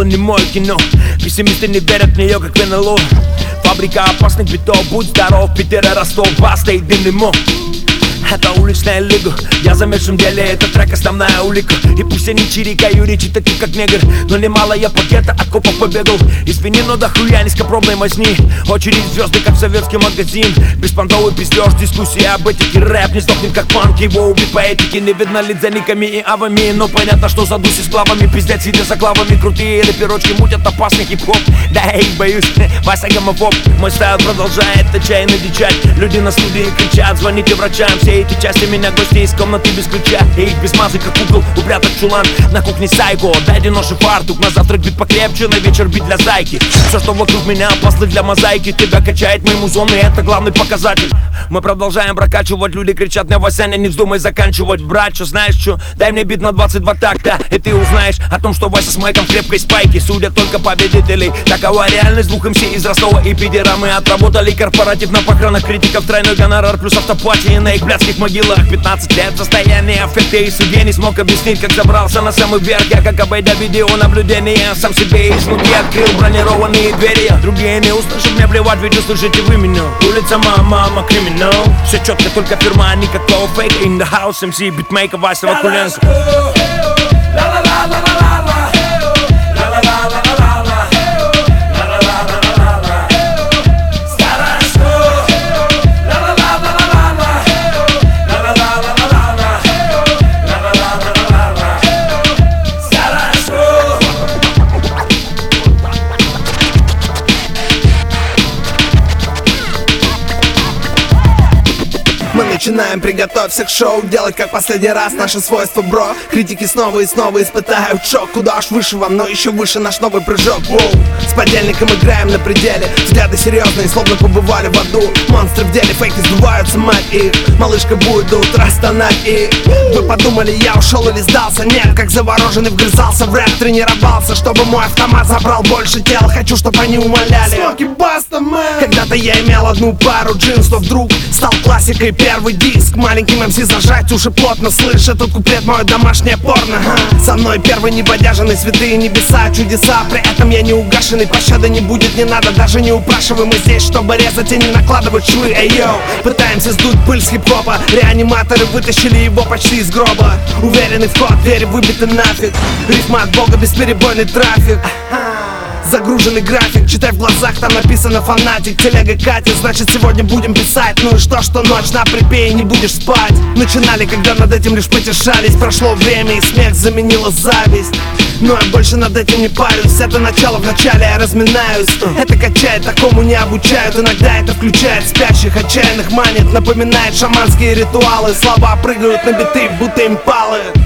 не мое кино. Пессимисты не верят в нее, как в НЛО. Фабрика опасных битов, будь здоров, Питер и Ростов, Баста и Динемо. Это уличная лига, я замешан в деле, это трек основная улика. И пусть они чирикаю речи такие как негр, но немало я пакета от копов побегал. Извини, но до хуя низкопробной мазни. Очередь звезды, как советский магазин. Беспонтовый пиздеж, дискуссия об этике. Рэп не сдохнет как панк, его убит по этике. Не видно лиц за никами и авами, но понятно, что задуси с клавами. Пиздят, сидя за клавами, крутые рэперочки мутят опасный хип-хоп. Да я их боюсь, Вася гомофоб. Мой стайл продолжает отчаянно дичать. Люди на студии кричат, звоните врачам. Все эти части меня гости из комнаты без ключа. И их без мазы, как угол, упрятать чулан. На кухне сайко, дайте нож и фартук. На завтрак бит покрепче, на вечер бит для зайки. Все, что вокруг меня, пазлы для мозаики. Тебя качает мои музоны, это главный показатель. Мы продолжаем прокачивать, люди кричат мне: Васяня, не вздумай заканчивать. Брат, что знаешь, что? Дай мне бит на 22 такта, и ты узнаешь о том, что Вася с Майком в крепкой спайке. Судят только победителей, такова реальность. Двух МС из Ростова и Питера. Мы отработали корпоратив на похоронах критиков. Тройной гонорар плюс автопати на их блядских могилах. 15 лет состояние аффекта, и судья не смог объяснить, как забрался на самый верх. Я, как обойдя видеонаблюдение, сам себе изнутри открыл бронированные двери. Другие не услышат, мне плевать, ведь услышите вы меня. Улица, мама, криминал. Все четко, только фирма, никакого фейка. In the house, MC, битмейкер, Вася Вакуленко. Мы начинаем, приготовься к шоу. Делать как последний раз, наше свойство, бро. Критики снова и снова испытают шок. Куда уж выше вам, но еще выше наш новый прыжок. Воу. С подельником играем на пределе. Взгляды серьезные, словно побывали в аду. Монстры в деле, фейки сдуваются, мать их. Малышка будет до утра стонать и... Вы подумали, я ушел или сдался? Нет, как завороженный вгрызался в рэп. Тренировался, чтобы мой автомат забрал больше тел. Хочу, чтобы они умоляли. Смоки Баста, мэн. Когда-то я имел одну пару джинс, но вдруг стал классикой первый диск. Маленьким МС зажать уши плотно. Слышь, этот куплет мое домашнее порно. Со мной первый небодяженный, святые небеса, чудеса. При этом я не угашенный, пощады не будет, не надо, даже не упрашивай. Мы здесь, чтобы резать и не накладывать швы. Эй, йоу, пытаемся сдуть пыль с хип-хопа. Реаниматоры вытащили его почти из гроба. Уверенный вход, двери выбиты нафиг. Рифма от бога, бесперебойный трафик. Загруженный график, читай в глазах, там написано фанатик. Телега катит, значит сегодня будем писать. Ну и что ночь на припее, не будешь спать. Начинали, когда над этим лишь потешались. Прошло время и смех заменила зависть. Но я больше над этим не парюсь. Это начало, вначале я разминаюсь. Это качает, такому не обучают. Иногда это включает спящих, отчаянных манит. Напоминает шаманские ритуалы. Слова прыгают на биты, будто импалы.